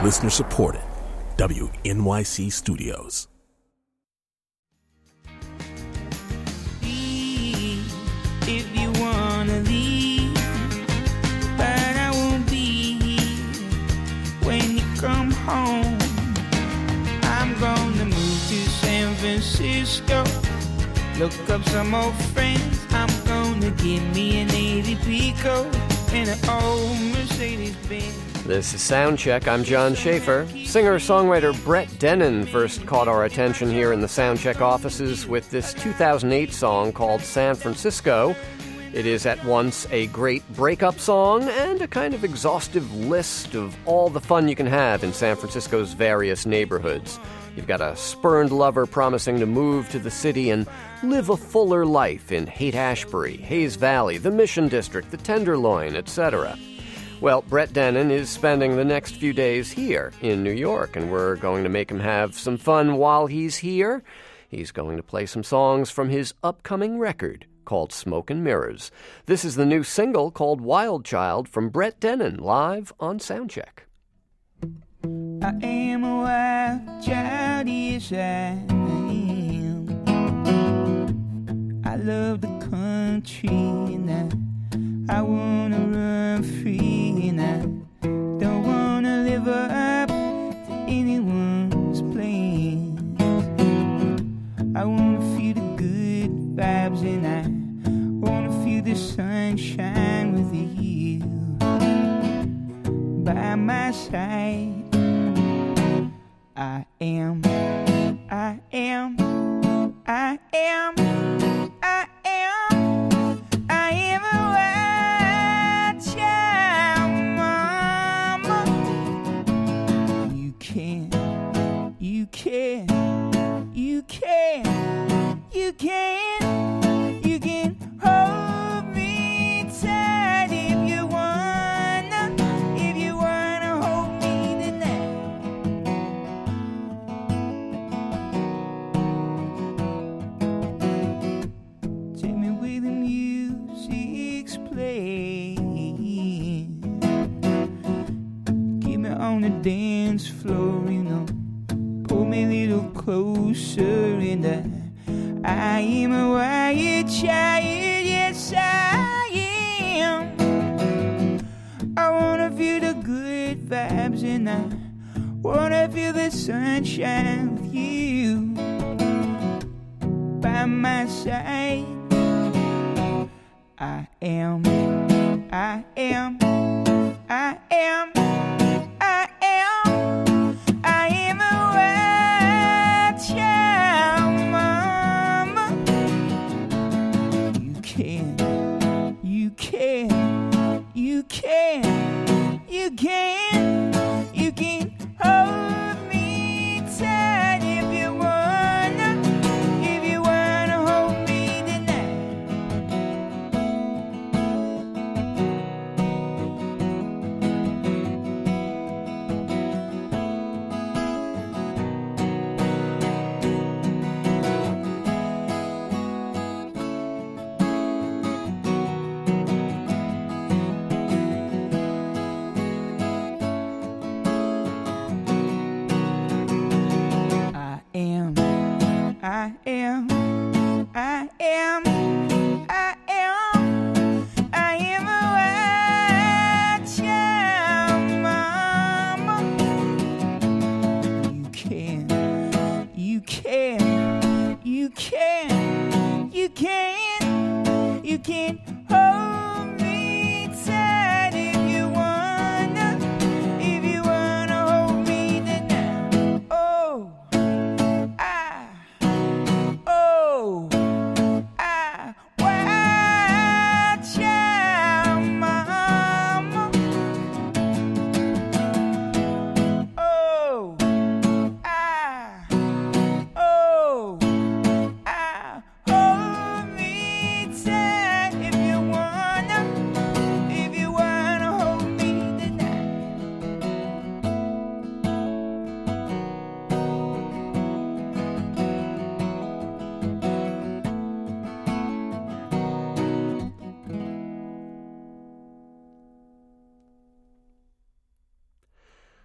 Listener supported. WNYC Studios. If you wanna leave, but I won't be here when you come home. I'm gonna move to San Francisco, look up some old friends. I'm gonna get me an 80 Pico and an old Mercedes-Benz. This is Soundcheck. I'm John Schaefer. Singer-songwriter Brett Dennen first caught our attention here in the Soundcheck offices with this 2008 song called San Francisco. It is at once a great breakup song and a kind of exhaustive list of all the fun you can have in San Francisco's various neighborhoods. You've got a spurned lover promising to move to the city and live a fuller life in Haight-Ashbury, Hayes Valley, the Mission District, the Tenderloin, etc. Well, Brett Dennen is spending the next few days here in New York, and we're going to make him have some fun while he's here. He's going to play some songs from his upcoming record called Smoke and Mirrors. This is the new single called Wild Child from Brett Dennen, live on Soundcheck. I am a wild child, yes I am. I love the country and I wanna run free, and I don't wanna live up to anyone's plans. I wanna feel the good vibes, and I wanna feel the sunshine with you by my side. I am a wild child, mama. You can hold me tight if you wanna hold me tonight. Take me where the music's playing. Get me on the dance floor, you know. Pull me a little closer, and I am a wild child, yes I am. I wanna feel the good vibes, and I wanna feel the sunshine with you by my side. I am a wild child, mama. You can hold me tight if you wanna hold me tonight.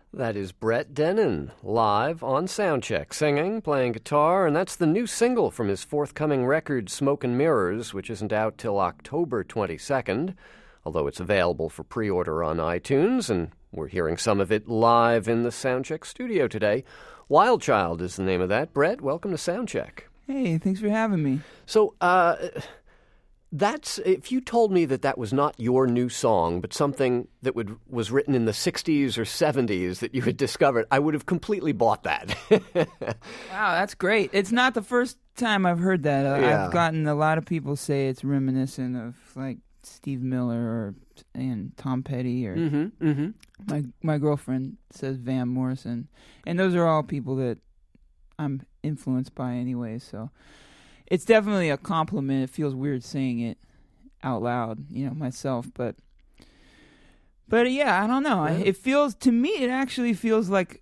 That is Brett Dennen, live on Soundcheck, singing, playing guitar, and that's the new single from his forthcoming record, Smoke and Mirrors, which isn't out till October 22nd, although it's available for pre-order on iTunes, and we're hearing some of it live in the Soundcheck studio today. Wild Child is the name of that. Brett, welcome to Soundcheck. Hey, thanks for having me. So, if you told me that was not your new song, but something that was written in the 60s or 70s that you had discovered, I would have completely bought that. Wow, that's great. It's not the first time I've heard that. I've gotten a lot of people say it's reminiscent of like Steve Miller and Tom Petty or my girlfriend says Van Morrison. And those are all people that I'm influenced by anyway, so it's definitely a compliment. It feels weird saying it out loud, myself, but yeah, I don't know. It feels, to me, it actually feels like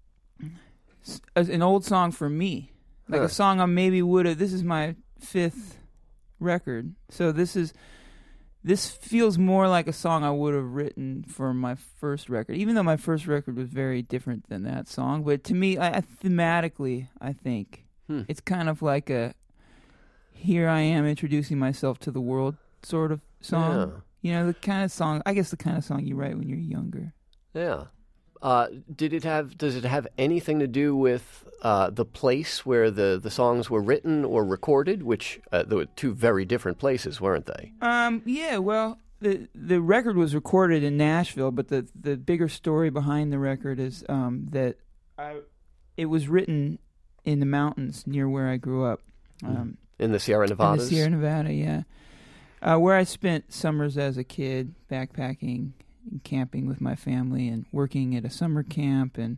an old song for me. Like a song I maybe would have, this is my 5th record. So this feels more like a song I would have written for my first record, even though my first record was very different than that song. But to me, thematically, I think it's kind of like a, here I am introducing myself to the world sort of song. Yeah. The kind of song, I guess the kind of song you write when you're younger. Yeah. Does it have anything to do with the place where the songs were written or recorded, which there were two very different places, weren't they? Yeah, well, the record was recorded in Nashville, but the bigger story behind the record is that it was written in the mountains near where I grew up. In the Sierra Nevadas? In the Sierra Nevada, yeah. Where I spent summers as a kid, backpacking and camping with my family and working at a summer camp. And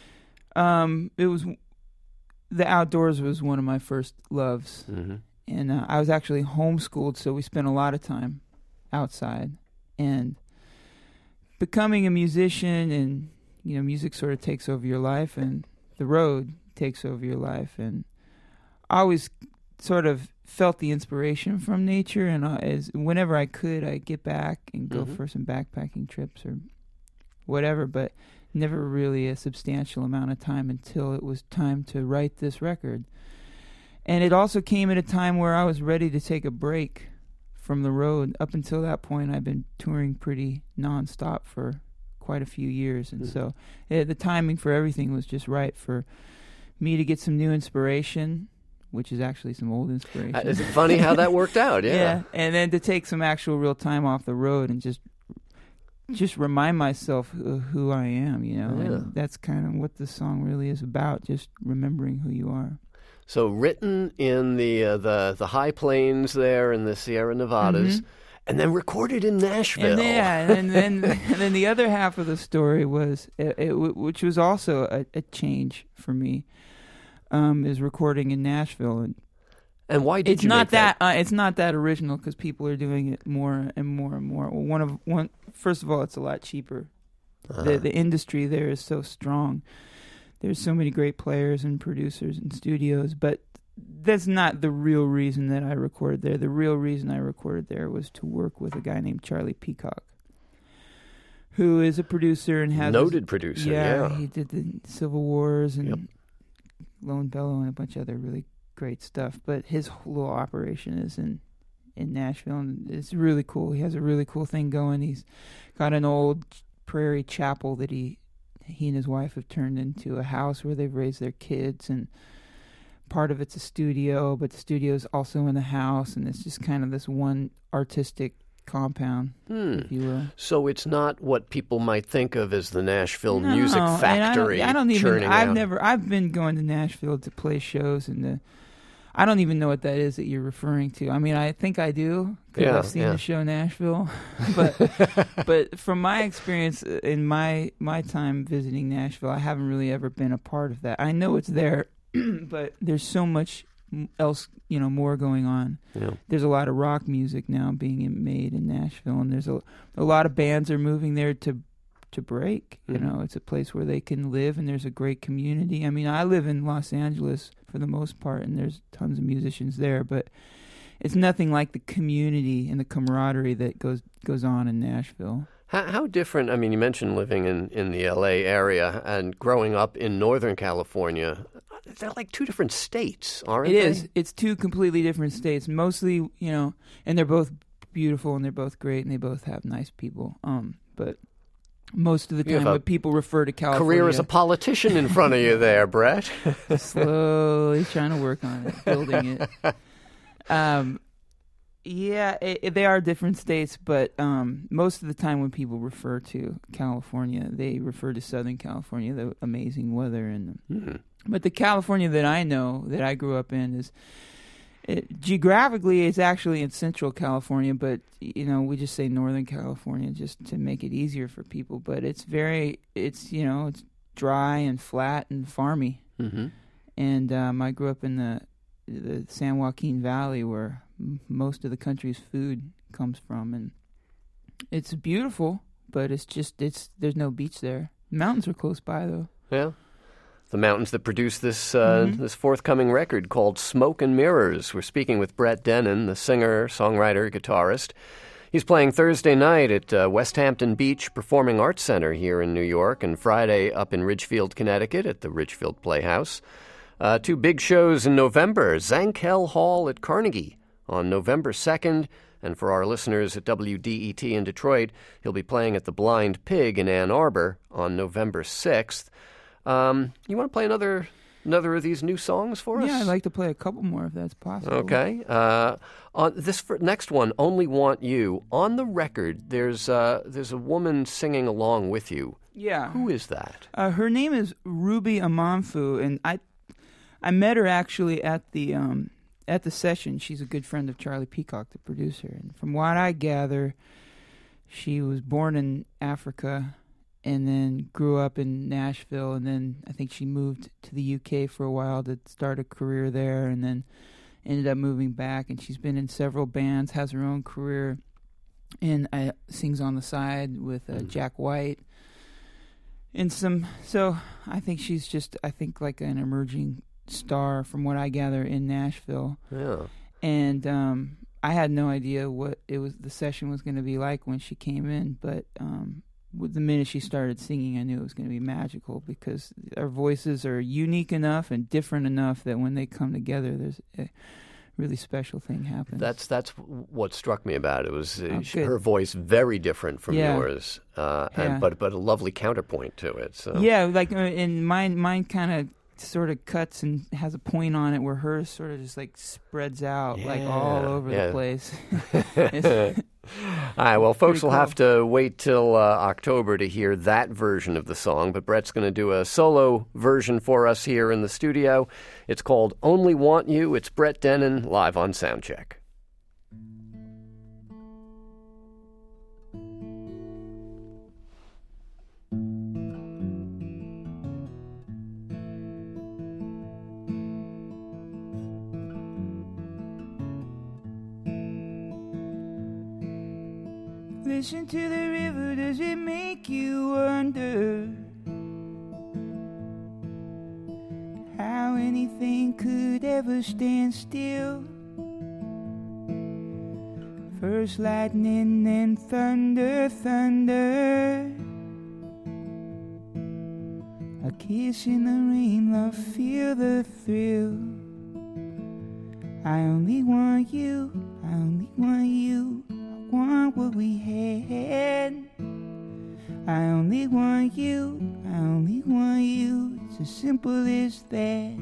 it was, the outdoors was one of my first loves. Mm-hmm. And I was actually homeschooled, so we spent a lot of time outside. And becoming a musician and, music sort of takes over your life and the road takes over your life. And I always sort of felt the inspiration from nature, and whenever I could, I'd get back and go for some backpacking trips or whatever, but never really a substantial amount of time until it was time to write this record. And it also came at a time where I was ready to take a break from the road. Up until that point, I've been touring pretty nonstop for quite a few years, and so the timing for everything was just right for me to get some new inspiration, which is actually some old inspiration. It's funny how that worked out, yeah. Yeah, and then to take some actual real time off the road and just remind myself who I am, and that's kind of what the song really is about, just remembering who you are. So written in the high plains there in the Sierra Nevadas, and then recorded in Nashville. And then the other half of the story was, which was also a change for me, is recording in Nashville, and why did it's you not make that? It's not that original because people are doing it more and more and more. Well, first of all, it's a lot cheaper. The industry there is so strong. There's so many great players and producers and studios, but that's not the real reason that I recorded there. The real reason I recorded there was to work with a guy named Charlie Peacock, who is a producer and has noted producer. Yeah, he did the Civil Wars and Lone Bellow and a bunch of other really great stuff. But his whole little operation is in Nashville, and it's really cool. He has a really cool thing going. He's got an old prairie chapel that he and his wife have turned into a house where they've raised their kids, and part of it's a studio, but the studio is also in the house, and it's just kind of this one artistic compound, if you will. So it's not what people might think of as the Nashville music factory. I've been going to Nashville to play shows, and I don't even know what that is that you're referring to. I mean, I think I do because I've seen the show Nashville, but from my experience in my time visiting Nashville, I haven't really ever been a part of that. I know it's there, but there's so much else, more going on. Yeah. There's a lot of rock music now being made in Nashville, and there's a lot of bands are moving there to break. It's a place where they can live, and there's a great community. I mean, I live in Los Angeles for the most part, and there's tons of musicians there, but it's nothing like the community and the camaraderie that goes on in Nashville. How different, I mean, you mentioned living in the L.A. area and growing up in Northern California. They're like two different states, aren't they? It is. It's two completely different states. Mostly, and they're both beautiful and they're both great and they both have nice people. But most of the time when people refer to California... Career as a politician in front of you there, Brett. Slowly trying to work on it, building it. They are different states, but most of the time when people refer to California, they refer to Southern California, the amazing weather. But the California that I know, that I grew up in, geographically it's actually in Central California, but we just say Northern California just to make it easier for people. But it's dry and flat and farmy. Mm-hmm. And I grew up in the San Joaquin Valley, where most of the country's food comes from, and it's beautiful, but there's no beach there. Mountains are close by, though. Yeah. The mountains that produce this this forthcoming record called Smoke and Mirrors. We're speaking with Brett Dennen, the singer, songwriter, guitarist. He's playing Thursday night at West Hampton Beach Performing Arts Center here in New York, and Friday up in Ridgefield, Connecticut at the Ridgefield Playhouse. Two big shows in November, Zankel Hall at Carnegie on November 2nd, and for our listeners at WDET in Detroit, he'll be playing at the Blind Pig in Ann Arbor on November 6th. You want to play another of these new songs for us? Yeah, I'd like to play a couple more if that's possible. Okay. On this next one, Only Want You, on the record, there's a woman singing along with you. Yeah. Who is that? Her name is Ruby Amanfu, and I met her actually at the session. She's a good friend of Charlie Peacock, the producer. And from what I gather, she was born in Africa and then grew up in Nashville, and then I think she moved to the UK for a while to start a career there, and then ended up moving back. And she's been in several bands, has her own career, and sings on the side with Jack White. And so I think she's just, like an emerging star from what I gather in Nashville. Yeah. And I had no idea what the session was going to be like when she came in, but the minute she started singing, I knew it was going to be magical, because our voices are unique enough and different enough that when they come together, there's a really special thing happens. That's what struck me about it. It was her voice very different from yours, but a lovely counterpoint to it. So. Yeah, and mine kind of sort of cuts and has a point on it, where hers sort of just spreads out all over the place. All right, well, folks will have to wait till October to hear that version of the song, but Brett's going to do a solo version for us here in the studio. It's called Only Want You. It's Brett Dennen live on Soundcheck. Listen to the river, does it make you wonder how anything could ever stand still? First lightning, then thunder, thunder. A kiss in the rain, love, feel the thrill. I only want you, I only want you. Want what we had. I only want you, I only want you. It's as simple as that.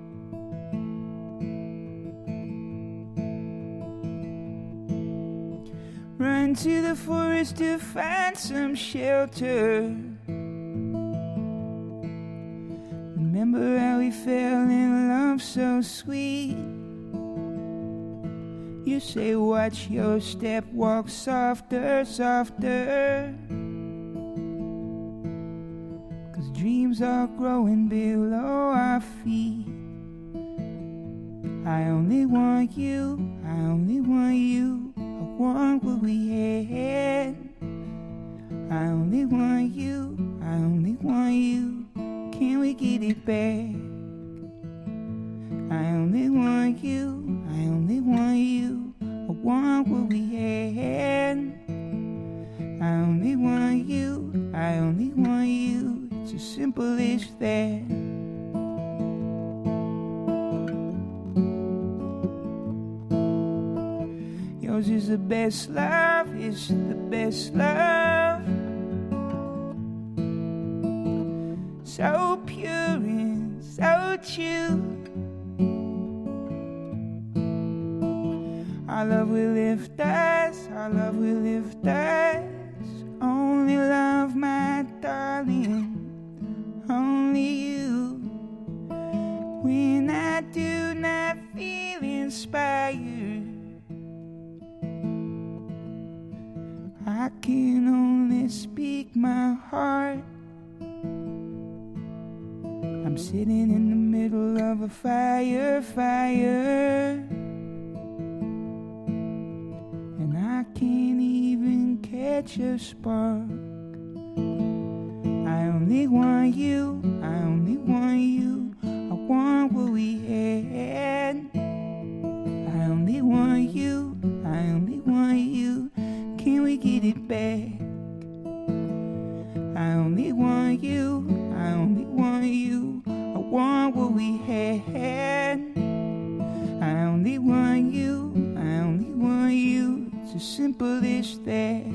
Run to the forest to find some shelter. Remember how we fell in love so sweet. You say watch your step, walk softer, softer. 'Cause dreams are growing below our feet. I only want you, I only want you. I want what we had. I only want you, I only want you. Can we get it back? I only want you, I only want you. I want what we had. I only want you, I only want you. It's as simple as that. Yours is the best love, it's the best love. So pure and so true. Our love will lift us, our love will lift us. Only love, my darling, only you. When I do not feel inspired, I can only speak my heart. I'm sitting in the middle of a fire, and I can't even catch a spark. I only want you, I only want you. I want what we had. I only want you, I only want you. Can we get it back? I only want you, I only want you. I want what we had. I only want you, I only want you. It's as simple as that.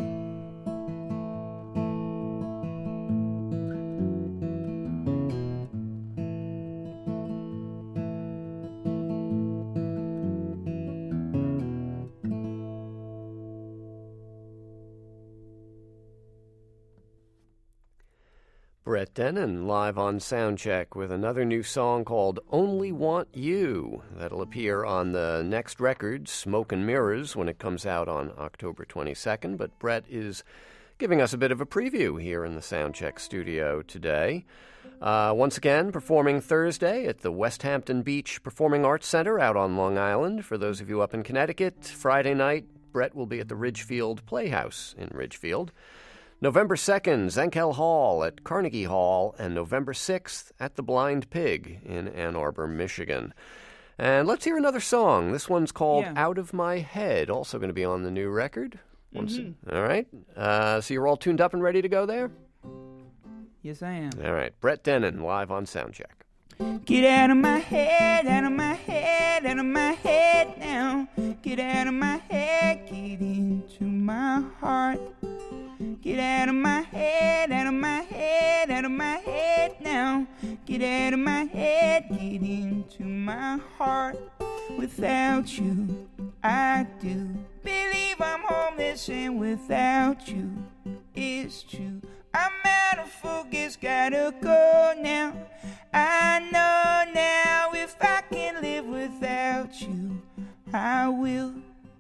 Brett Dennen live on Soundcheck with another new song called Only Want You. That'll appear on the next record, Smoke and Mirrors, when it comes out on October 22nd. But Brett is giving us a bit of a preview here in the Soundcheck studio today. Once again, performing Thursday at the West Hampton Beach Performing Arts Center out on Long Island. For those of you up in Connecticut, Friday night, Brett will be at the Ridgefield Playhouse in Ridgefield. November 2nd, Zenkel Hall at Carnegie Hall, and November 6th at the Blind Pig in Ann Arbor, Michigan. And let's hear another song. This one's called Out of My Head, also going to be on the new record. Mm-hmm. All right. So you're all tuned up and ready to go there? Yes, I am. All right. Brett Dennen, live on Soundcheck. Get out of my head, out of my head, out of my head now. Get out of my head, get into my heart. Get out of my head, out of my head, out of my head now. Get out of my head, get into my heart. Without you, I do believe I'm homeless, and without you, it's true. I'm out of focus, gotta go now. I know now if I can live without you, I will.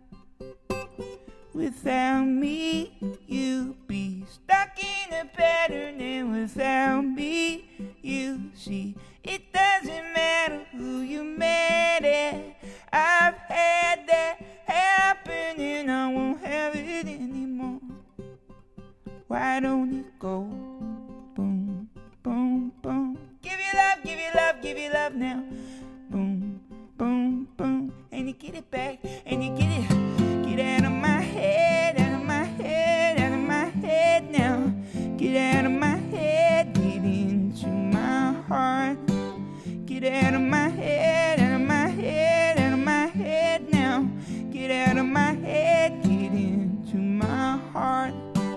Without me, you be stuck in a pattern, and without me, you see, it doesn't matter who you mad at. I've had that happen, and I won't have it anymore. Why don't it go boom, boom, boom? Give you love, give you love, give you love now. Boom, boom, boom, and you get it back, and you get it. Get out of my head, out of my head, out of my head now. Get out of my head, get into my heart. Get out of my head, out of my head, out of my head now. Get out of my head, get into my heart.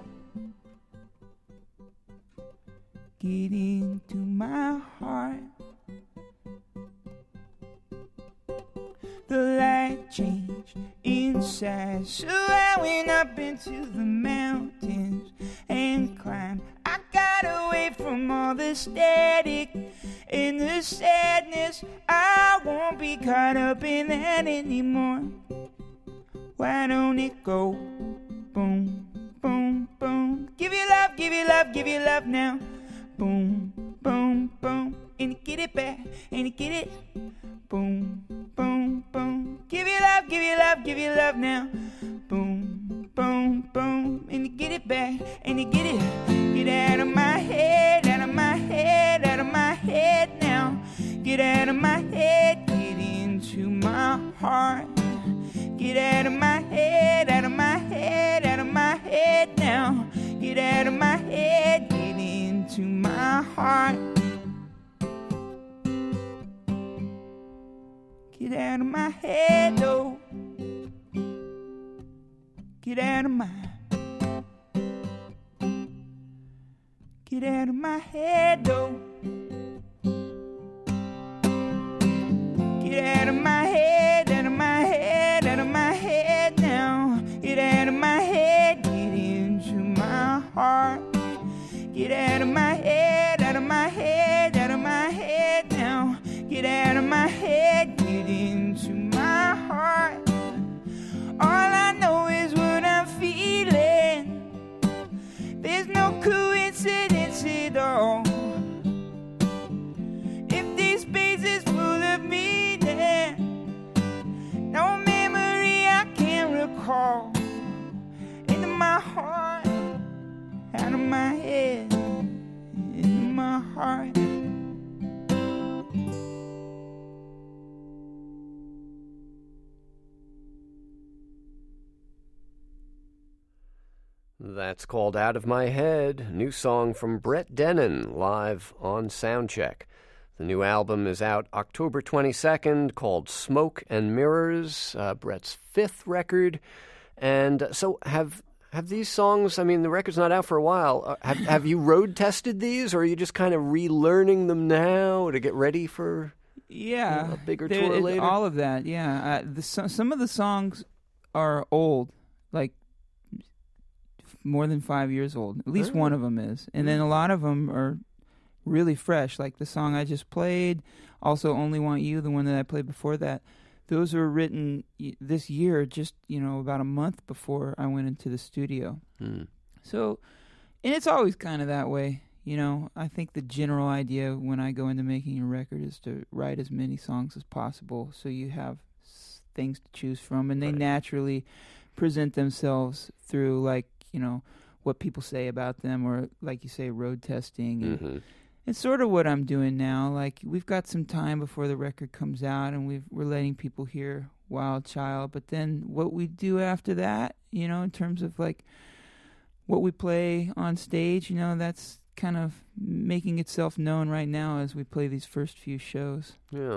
Get into my heart. The light changed inside, so I went up into the mountains and climbed. I got away from all the static and the sadness. I won't be caught up in that anymore. Why don't it go boom, boom, boom? Give you love, give you love, give you love now. Boom, boom, boom, and you get it back, and you get it. Boom, boom, boom. Give you love, give you love, give you love now. Boom, boom, boom, and you get it back, and you get it. Get out of my head, out of my head, out of my head now. Get out of my head, get into my heart. Get out of my head, out of my head, out of my head now. heart. Get out of my head, though. Get out of my. Get out of my head, though. Get out of my head, out of my head, out of my head now. Get out of my head, get into my heart. Get out of my head, out of my head, out of my head now. Get out of my head, get into my heart. All I know is what I'm feeling. There's no coincidence at all. If this space is full of meaning, no memory I can recall. Into my heart, out of my head, into my heart. That's called Out of My Head, new song from Brett Dennen, live on Soundcheck. The new album is out October 22nd, called Smoke and Mirrors, Brett's fifth record. And so have these songs, I mean, the record's not out for a while. Have you road tested these, or are you just kind of relearning them now to get ready for a bigger tour later? All of that, yeah. Some of the songs are old, like more than 5 years old. At least one of them is. And then a lot of them are really fresh, like the song I just played, also Only Want You, the one that I played before that. Those were written this year, just, about a month before I went into the studio. So, and it's always kind of that way, I think the general idea when I go into making a record is to write as many songs as possible so you have things to choose from, and they naturally present themselves through, like, what people say about them, or, like you say, road testing. And it's sort of what I'm doing now. Like, we've got some time before the record comes out, and we're letting people hear Wild Child. But then what we do after that, in terms of, like, what we play on stage, that's kind of making itself known right now as we play these first few shows. Yeah.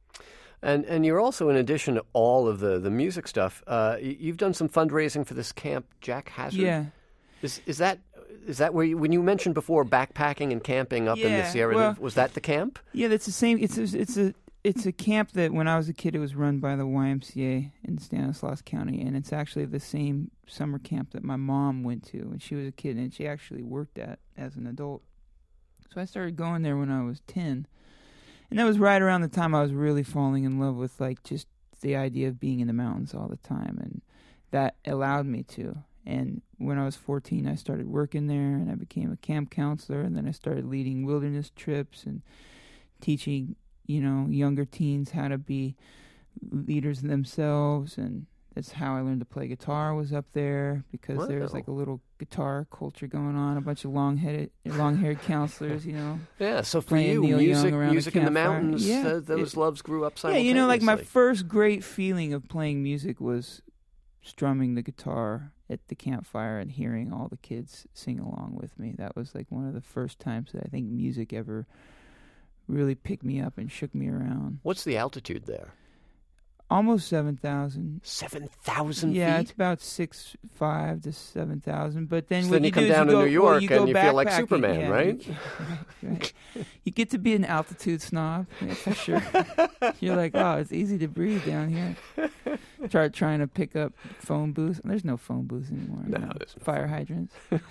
And you're also, in addition to all of the music stuff, you've done some fundraising for this camp, Jack Hazard. Yeah. Is that where when you mentioned before backpacking and camping up in the Sierra, was that the camp? Yeah, that's the same. It's a camp that when I was a kid, it was run by the YMCA in Stanislaus County, and it's actually the same summer camp that my mom went to when she was a kid, and she actually worked at as an adult. So I started going there when I was 10. And that was right around the time I was really falling in love with, like, just the idea of being in the mountains all the time. And that allowed me to. And when I was 14, I started working there, and I became a camp counselor. And then I started leading wilderness trips and teaching, younger teens how to be leaders themselves. And that's how I learned to play guitar, was up there, because there was, like, a little guitar culture going on, a bunch of long-haired counselors, Yeah, so for you, music in the mountains, those loves grew up simultaneously. Yeah, like, my first great feeling of playing music was strumming the guitar at the campfire and hearing all the kids sing along with me. That was, like, one of the first times that I think music ever really picked me up and shook me around. What's the altitude there? Almost 7,000. 7,000 feet? Yeah, it's about 6,500 to 7,000. But then, so then you come down to New York and you feel like Superman, right? Right. You get to be an altitude snob, for sure. You're like, oh, it's easy to breathe down here. Trying to pick up phone booths. There's no phone booths anymore. No, there's fire hydrants.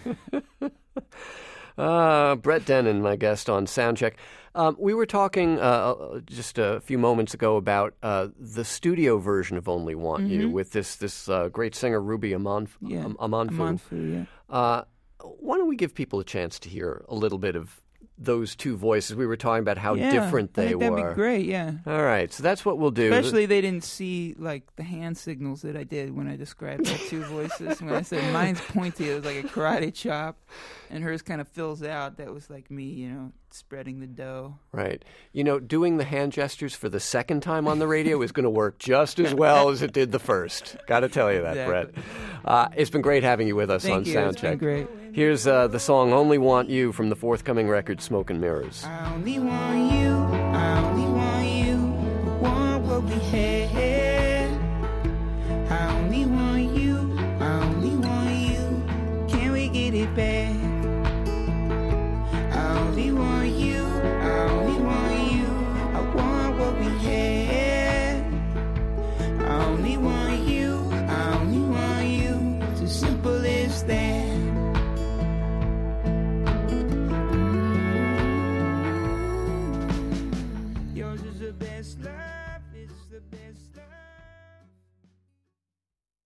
Brett Dennen, my guest on Soundcheck. We were talking just a few moments ago about the studio version of Only Want You with this great singer, Ruby Amanfu. Amanfu, Why don't we give people a chance to hear a little bit of those two voices? We were talking about how different they were. That'd be great, yeah. All right, so that's what we'll do. Especially they didn't see, like, the hand signals that I did when I described the two voices. When I said mine's pointy, it was like a karate chop, and hers kind of fills out. That was like me, spreading the dough. Right. You know, doing the hand gestures for the second time on the radio is going to work just as well as it did the first. Got to tell you that, Exactly. Brett. It's been great having you with us Thank on you. Soundcheck. It's been great. Here's the song Only Want You from the forthcoming record Smoke and Mirrors. I only want you, I only want you, want what we had. I only want